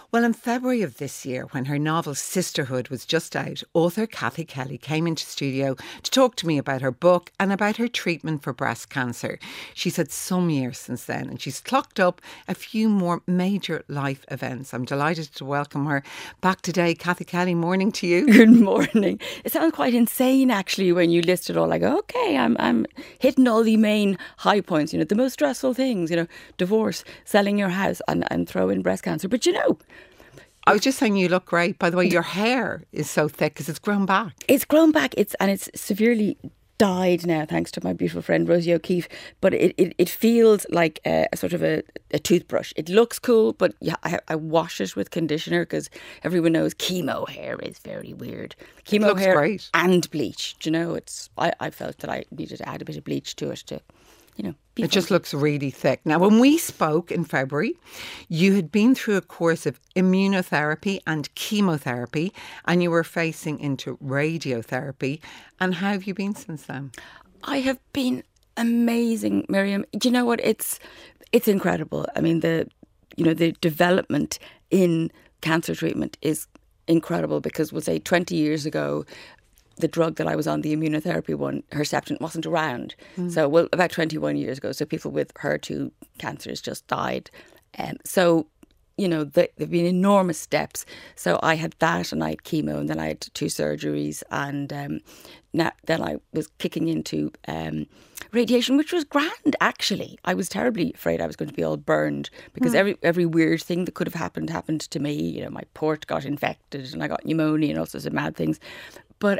Well, in February of this year, when her novel Sisterhood was just out, author Kathy Kelly came into studio to talk to me about her book and about her treatment for breast cancer. She's had some years since then and she's clocked up a few more major life events. I'm delighted to welcome her back today. Kathy Kelly, morning to you. Good morning. It sounds quite insane actually when you list it all. I go, okay, I'm hitting all the main high points, the most stressful things, divorce, selling your house and throw in breast cancer. But I was just saying you look great. By the way, your hair is so thick because it's grown back. It's grown back. It's severely dyed now, thanks to my beautiful friend Rosie O'Keefe. But it feels like a sort of a toothbrush. It looks cool, but yeah, I wash it with conditioner because everyone knows chemo hair is very weird. Chemo hair great. And bleach. I felt that I needed to add a bit of bleach to it to, it just looks really thick. Now, when we spoke in February, you had been through a course of immunotherapy and chemotherapy and you were facing into radiotherapy. And how have you been since then? I have been amazing, Miriam. Do you know what? It's incredible. I mean, the development in cancer treatment is incredible because we'll say 20 years ago, the drug that I was on, the immunotherapy one, Herceptin, wasn't around. So, about 21 years ago. So people with HER2 cancers just died. So, there've been enormous steps. So I had that and I had chemo and then I had 2 surgeries and then I was kicking into radiation, which was grand, actually. I was terribly afraid I was going to be all burned because every weird thing that could have happened to me. My port got infected and I got pneumonia and all sorts of mad things. But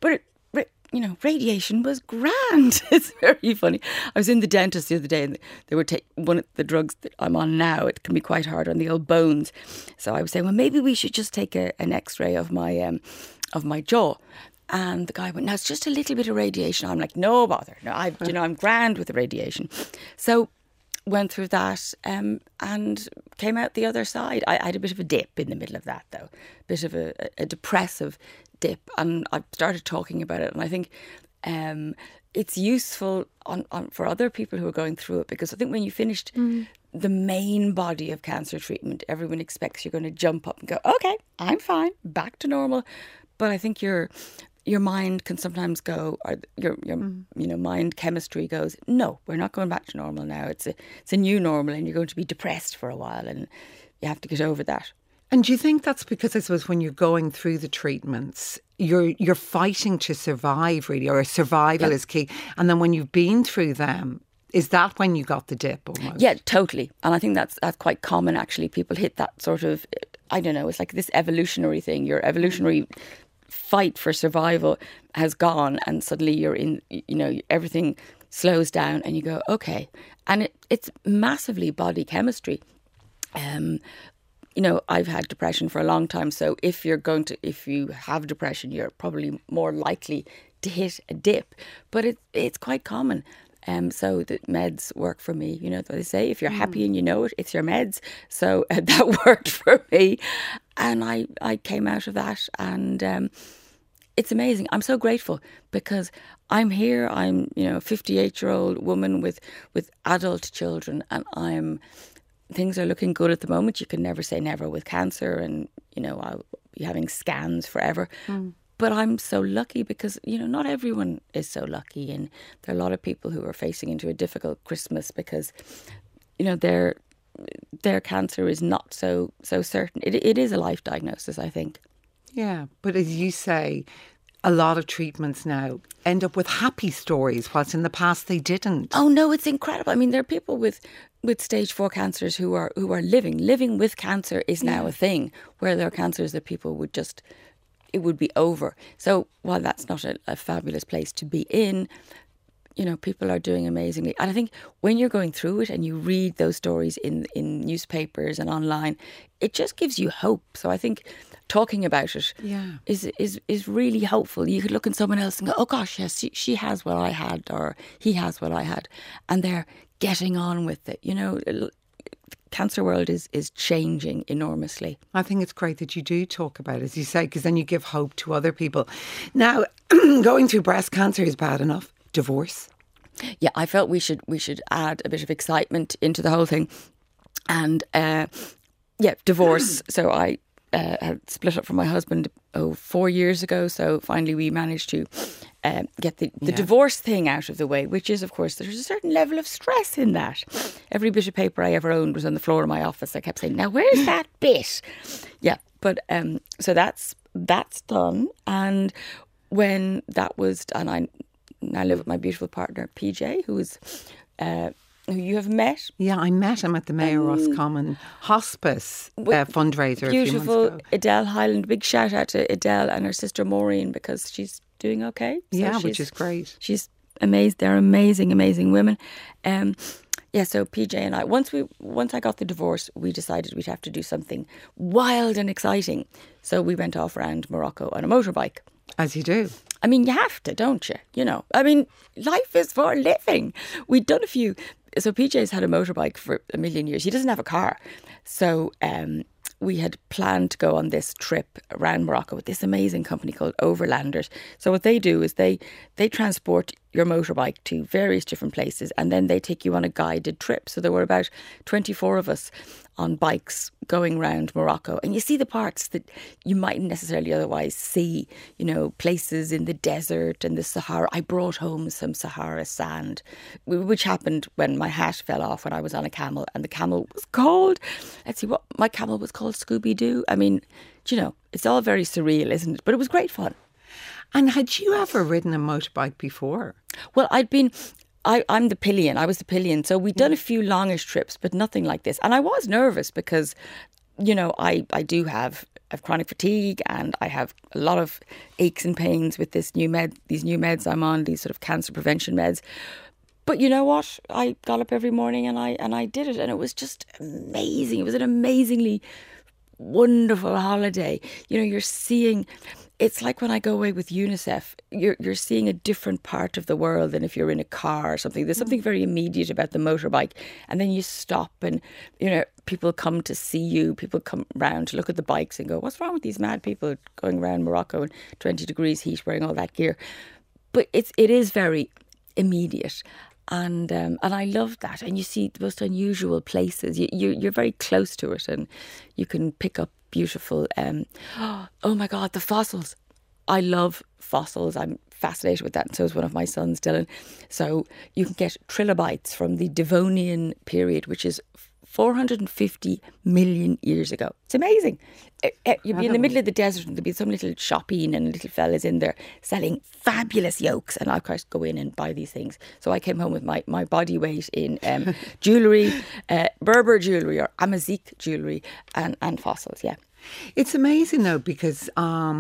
radiation was grand. It's very funny. I was in the dentist the other day and they were one of the drugs that I'm on now. It can be quite hard on the old bones. So I was saying, well, maybe we should just take an X-ray of my jaw. And the guy went, no, it's just a little bit of radiation. I'm like, no bother. No, I'm grand with the radiation. So went through that and came out the other side. I had a bit of a dip in the middle of that, though. A bit of a depressive dip. And I started talking about it. And I think it's useful for other people who are going through it because I think when you finished the main body of cancer treatment, everyone expects you're going to jump up and go, okay, I'm fine, back to normal. But I think your mind can sometimes go, or your mind chemistry goes, no, we're not going back to normal now. It's a new normal and you're going to be depressed for a while and you have to get over that. And do you think that's because, I suppose, when you're going through the treatments, you're fighting to survive, really, or survival is key. And then when you've been through them, is that when you got the dip almost? Yeah, totally. And I think that's quite common, actually. People hit that sort of, I don't know, it's like this evolutionary thing. Your evolutionary fight for survival has gone and suddenly you're in, everything slows down and you go, okay. And it's massively body chemistry. I've had depression for a long time. So if you have depression, you're probably more likely to hit a dip. But it's quite common. So the meds work for me. They say if you're happy and you know it, it's your meds. So that worked for me. And I came out of that and it's amazing. I'm so grateful because I'm here. I'm, a 58-year-old woman with adult children and things are looking good at the moment. You can never say never with cancer and, I'll be having scans forever. But I'm so lucky because, not everyone is so lucky. And there are a lot of people who are facing into a difficult Christmas because, their cancer is not so certain. It is a life diagnosis, I think. Yeah, but as you say, a lot of treatments now end up with happy stories, whilst in the past they didn't. Oh no, it's incredible. I mean, there are people with stage 4 cancers who are living with cancer is now a thing, where there are cancers that people would just, it would be over. So while that's not a fabulous place to be in, people are doing amazingly. And I think when you're going through it and you read those stories in newspapers and online, it just gives you hope. So I think talking about it is really helpful. You could look at someone else and go, oh gosh, yes, she has what I had or he has what I had. And they're getting on with it. Cancer world is changing enormously. I think it's great that you do talk about it, as you say, because then you give hope to other people. Now, going through breast cancer is bad enough. Divorce. Yeah, I felt we should add a bit of excitement into the whole thing. And Yeah, divorce. So I had split up from my husband 4 years ago. So finally we managed to get the divorce thing out of the way, which is, of course, there's a certain level of stress in that. Every bit of paper I ever owned was on the floor of my office. I kept saying, now where's that bit? Yeah, but so that's done. And when that was done, I now live with my beautiful partner, PJ, who you have met. Yeah, I met him at the Mayor Roscommon Hospice fundraiser Beautiful a few months ago. Adele Highland. Big shout out to Adele and her sister Maureen, because she's doing okay. So which is great. She's amazing. They're amazing, amazing women. So PJ and I, once I got the divorce, we decided we'd have to do something wild and exciting. So we went off around Morocco on a motorbike. As you do. I mean, you have to, don't you? You know, I mean, life is for living. We'd done a few. So PJ's had a motorbike for a million years. He doesn't have a car. So we had planned to go on this trip around Morocco with this amazing company called Overlanders. So what they do is they transport your motorbike to various different places, and then they take you on a guided trip. So there were about 24 of us on bikes going around Morocco, and you see the parts that you mightn't necessarily otherwise see, you know, places in the desert and the Sahara. I brought home some Sahara sand, which happened when my hat fell off when I was on a camel, and the camel was called, my camel was called Scooby-Doo. I mean, you know, it's all very surreal, isn't it? But it was great fun. And had you ever ridden a motorbike before? Well, I'm the pillion. I was the pillion. So we'd done a few longish trips, but nothing like this. And I was nervous because, you know, I do have chronic fatigue, and I have a lot of aches and pains with these new meds I'm on, these sort of cancer prevention meds. But you know what? I got up every morning and I did it, and it was just amazing. It was an amazingly wonderful holiday. You know, you're seeing. It's like when I go away with UNICEF, you're seeing a different part of the world than if you're in a car or something. There's something very immediate about the motorbike. And then you stop and, you know, people come to see you. People come round to look at the bikes and go, what's wrong with these mad people going around Morocco in 20 degrees heat wearing all that gear? But it is very immediate. And I love that. And you see the most unusual places. You're very close to it, and you can pick up beautiful, oh my God, the fossils. I love fossils. I'm fascinated with that. And so is one of my sons, Dylan. So you can get trilobites from the Devonian period, which is 450 million years ago. It's amazing. You'd be in the middle of the desert and there'd be some little shopping and little fellas in there selling fabulous yokes. And I, of course, go in and buy these things. So I came home with my body weight in jewellery, Berber jewellery or Amazigh jewellery and fossils, yeah. It's amazing though, because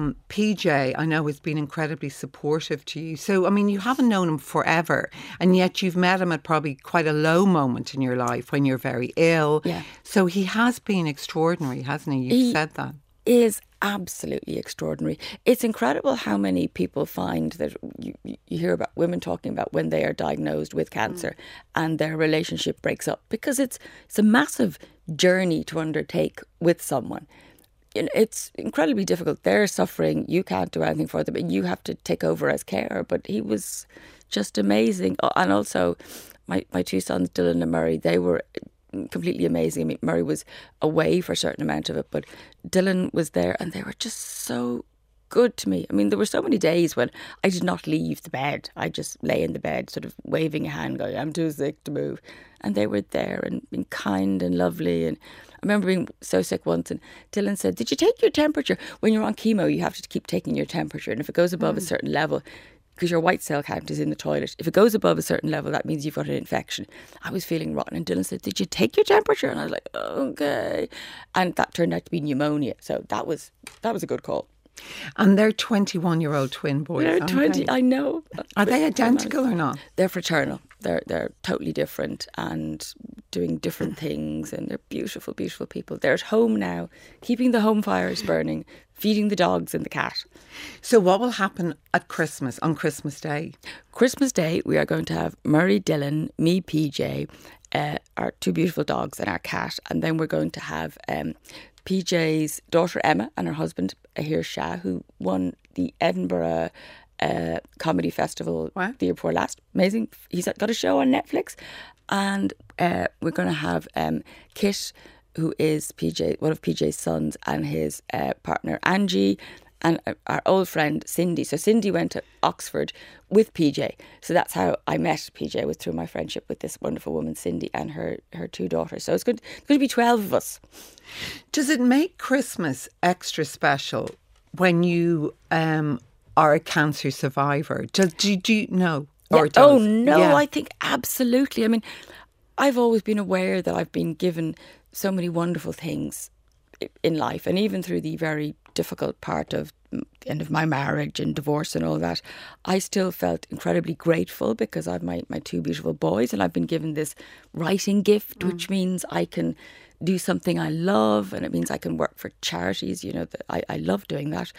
PJ, I know, has been incredibly supportive to you. So, I mean, you haven't known him forever, and yet you've met him at probably quite a low moment in your life when you're very ill. Yeah. So he has been extraordinary, hasn't he? You've said that. Is absolutely extraordinary. It's incredible how many people find that you hear about women talking about when they are diagnosed with cancer and their relationship breaks up, because it's a massive journey to undertake with someone. It's incredibly difficult. They're suffering. You can't do anything for them, and you have to take over as carer. But he was just amazing. And also, my two sons, Dylan and Murray, they were completely amazing. I mean, Murray was away for a certain amount of it, but Dylan was there, and they were just so good to me. I mean, there were so many days when I did not leave the bed. I just lay in the bed, sort of waving a hand, going, I'm too sick to move. And they were there and being kind and lovely. And I remember being so sick once, and Dylan said, did you take your temperature? When you're on chemo, you have to keep taking your temperature. And if it goes above a certain level, because your white cell count is in the toilet, if it goes above a certain level, that means you've got an infection. I was feeling rotten, and Dylan said, did you take your temperature? And I was like, okay. And that turned out to be pneumonia. So that was a good call. And they're 21-year-old twin boys. They're 20, they? I know. Are they identical or not? They're fraternal. They're totally different and doing different things, and they're beautiful, beautiful people. They're at home now, keeping the home fires burning, feeding the dogs and the cat. So what will happen at Christmas, on Christmas Day? Christmas Day, we are going to have Murray, Dylan, me, PJ, our two beautiful dogs and our cat. And then we're going to have PJ's daughter Emma and her husband Ahir Shah, who won the Edinburgh Comedy Festival the year before last. Amazing. He's got a show on Netflix. And we're going to have Kit, who is one of PJ's sons, and his partner Angie, and our old friend Cindy. So Cindy went to Oxford with PJ. So that's how I met PJ, was through my friendship with this wonderful woman, Cindy, and her two daughters. So it's going to be 12 of us. Does it make Christmas extra special when you are a cancer survivor? Do you know? Yeah. Oh, no, yeah. I think absolutely. I mean, I've always been aware that I've been given so many wonderful things in life, and even through the very difficult part of the end of my marriage and divorce and all that, I still felt incredibly grateful because I have my two beautiful boys, and I've been given this writing gift, which means I can do something I love, and it means I can work for charities. You know, I love doing that.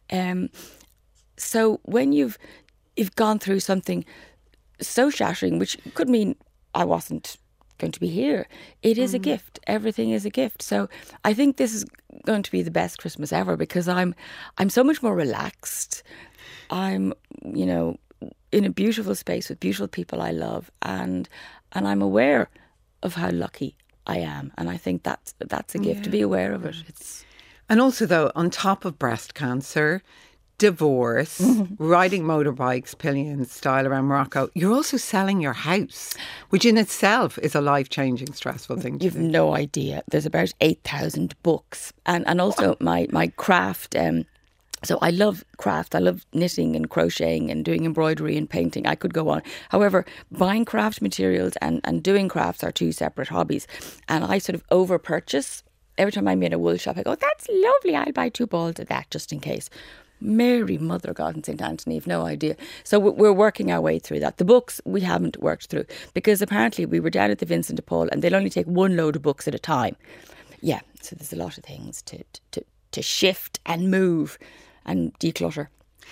So when you've gone through something so shattering, which could mean I wasn't going to be here, it is a gift. Everything is a gift. So I think this is going to be the best Christmas ever because I'm so much more relaxed. I'm, you know, in a beautiful space with beautiful people I love, and I'm aware of how lucky I am, and I think that's a gift, to be aware of it. And also, though, on top of breast cancer, divorce, riding motorbikes, pillion style around Morocco, you're also selling your house, which in itself is a life-changing, stressful thing to do. You've no idea. There's about 8,000 books. And also my craft. So I love craft. I love knitting and crocheting and doing embroidery and painting. I could go on. However, buying craft materials and doing crafts are two separate hobbies. And I sort of over-purchase. Every time I'm in a wool shop, I go, that's lovely. I'll buy 2 balls of that just in case. Mary, Mother of God, and St. Anthony, I've no idea. So we're working our way through that. The books we haven't worked through because apparently we were down at the Vincent de Paul and they'll only take 1 load of books at a time. Yeah, so there's a lot of things to shift and move and declutter.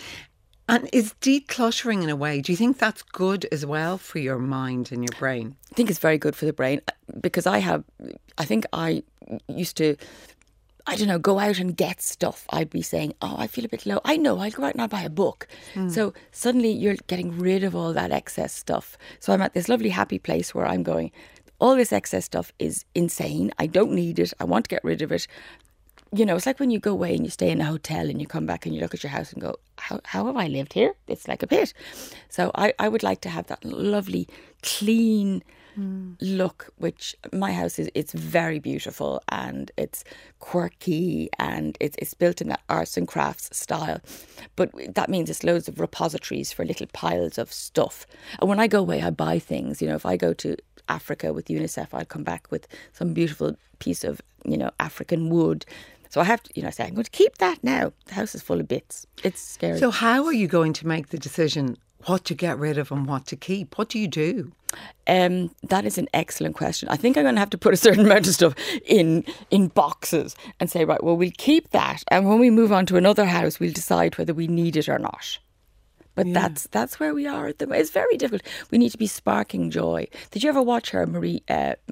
And is decluttering, in a way, do you think that's good as well for your mind and your brain? I think it's very good for the brain because I think I used to, I don't know, go out and get stuff. I'd be saying, oh, I feel a bit low. I know, I'll go out and I'll buy a book. So suddenly you're getting rid of all that excess stuff. So I'm at this lovely happy place where I'm going, all this excess stuff is insane. I don't need it. I want to get rid of it. You know, it's like when you go away and you stay in a hotel and you come back and you look at your house and go, how have I lived here? It's like a pit. So I would like to have that lovely, clean look, which my house it's very beautiful and it's quirky and it's built in that arts and crafts style, but that means it's loads of repositories for little piles of stuff. And when I go away I buy things. You know, if I go to Africa with UNICEF, I'll come back with some beautiful piece of, you know, African wood. So I have to, you know, say, I'm going to keep that now. The house is full of bits. It's scary. So how are you going to make the decision what to get rid of and what to keep? What do you do? That is an excellent question. I think I'm going to have to put a certain amount of stuff in boxes and say, right, well, we'll keep that. And when we move on to another house, we'll decide whether we need it or not. But that's where we are at the moment. It's very difficult. We need to be sparking joy. Did you ever watch her, Marie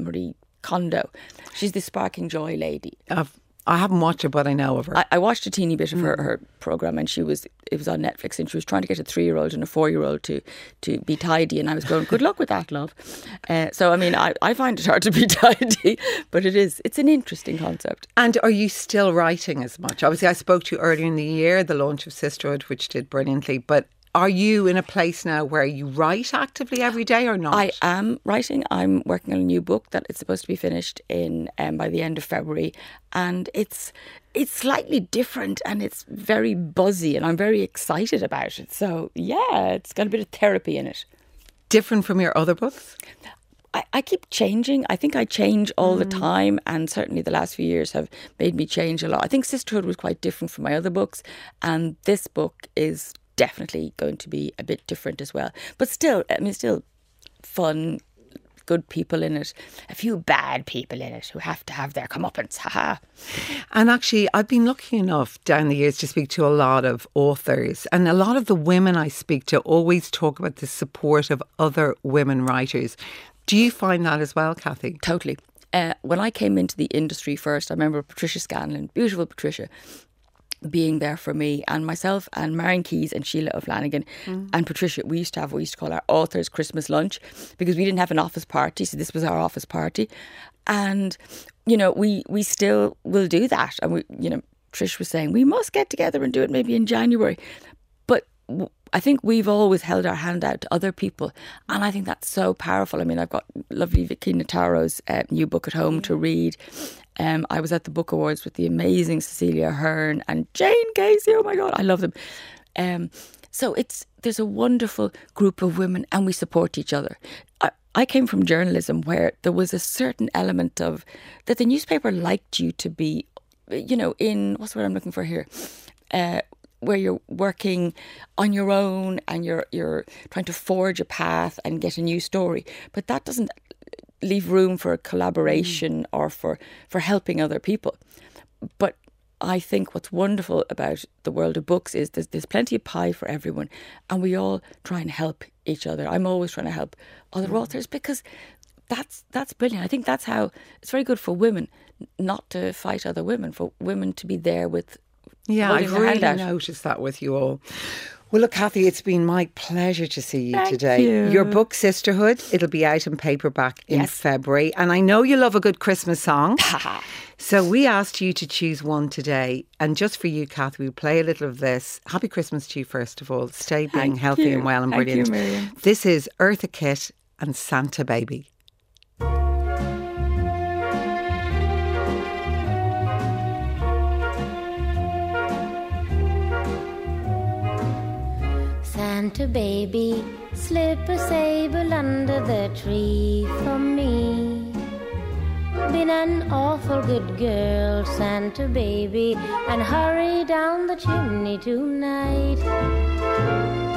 Kondo? She's the sparking joy lady. I haven't watched her, but I know of her. I watched a teeny bit of her programme, and it was on Netflix, and she was trying to get a 3-year-old and a 4-year-old to be tidy, and I was going, good luck with that, love. So, I mean, I find it hard to be tidy, but it's an interesting concept. And are you still writing as much? Obviously, I spoke to you earlier in the year, the launch of Sisterhood, which did brilliantly, but are you in a place now where you write actively every day or not? I am writing. I'm working on a new book that is supposed to be finished in by the end of February, and it's slightly different and it's very buzzy, and I'm very excited about it. So yeah, it's got a bit of therapy in it. Different from your other books? I keep changing. I think I change all the time, and certainly the last few years have made me change a lot. I think Sisterhood was quite different from my other books, and this book is definitely going to be a bit different as well. But still, I mean, still fun, good people in it, a few bad people in it who have to have their comeuppance. Haha. And actually, I've been lucky enough down the years to speak to a lot of authors, and a lot of the women I speak to always talk about the support of other women writers. Do you find that as well, Kathy? Totally. When I came into the industry first, I remember Patricia Scanlon, beautiful Patricia, being there for me, and myself and Marion Keyes and Sheila O'Flanagan and Patricia, we used to call our authors Christmas lunch, because we didn't have an office party, so this was our office party. And we still will do that. And Trish was saying we must get together and do it maybe in January. But I think we've always held our hand out to other people. And I think that's so powerful. I mean, I've got lovely Vicky Notaro's new book at home to read. I was at the Book Awards with the amazing Cecilia Ahern and Jane Casey. Oh my God, I love them. So there's a wonderful group of women and we support each other. I came from journalism where there was a certain element of that the newspaper liked you to be, in, what's the word I'm looking for here? Where you're working on your own and you're trying to forge a path and get a new story. But that doesn't leave room for collaboration or for helping other people. But I think what's wonderful about the world of books is there's plenty of pie for everyone and we all try and help each other. I'm always trying to help other authors because that's brilliant. I think that's how it's very good for women not to fight other women, for women to be there with I've really noticed that with you all. Well, look, Cathy, it's been my pleasure to see you today. You. Your book, Sisterhood, it'll be out in paperback in February. And I know you love a good Christmas song. So we asked you to choose one today. And just for you, Cathy, we play a little of this. Happy Christmas to you, first of all. Stay being healthy and well and brilliant. Thank you, Miriam. This is Eartha Kitt and Santa Baby. Santa baby, slip a sable under the tree for me. Been an awful good girl, Santa baby, and hurry down the chimney tonight.